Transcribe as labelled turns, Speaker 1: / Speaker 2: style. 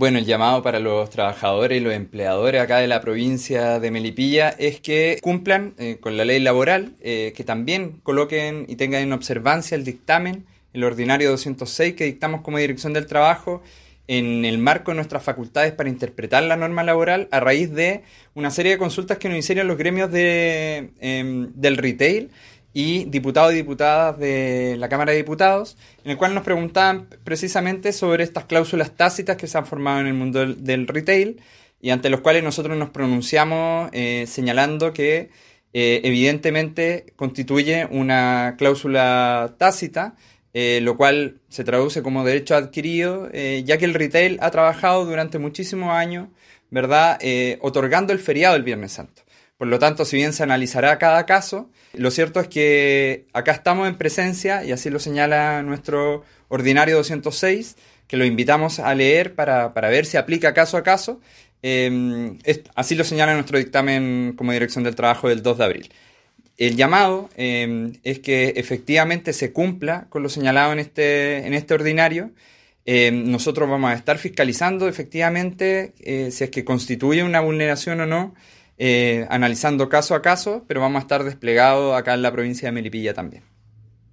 Speaker 1: Bueno, el llamado para los trabajadores y los empleadores acá de la provincia de Melipilla es que cumplan con la ley laboral, que también coloquen y tengan en observancia el dictamen, el ordinario 206 que dictamos como Dirección del Trabajo en el marco de nuestras facultades para interpretar la norma laboral a raíz de una serie de consultas que nos hicieron los gremios del retail y diputados y diputadas de la Cámara de Diputados, en el cual nos preguntaban precisamente sobre estas cláusulas tácitas que se han formado en el mundo del retail y ante los cuales nosotros nos pronunciamos señalando que evidentemente constituye una cláusula tácita, lo cual se traduce como derecho adquirido, ya que el retail ha trabajado durante muchísimos años, ¿verdad?, otorgando el feriado del Viernes Santo. Por lo tanto, si bien se analizará cada caso, lo cierto es que acá estamos en presencia, y así lo señala nuestro ordinario 206, que lo invitamos a leer para ver si aplica caso a caso. Así lo señala nuestro dictamen como Dirección del Trabajo del 2 de abril. El llamado es que efectivamente se cumpla con lo señalado en este ordinario. Nosotros vamos a estar fiscalizando efectivamente si es que constituye una vulneración o no, analizando caso a caso, pero vamos a estar desplegados acá en la provincia de Melipilla también.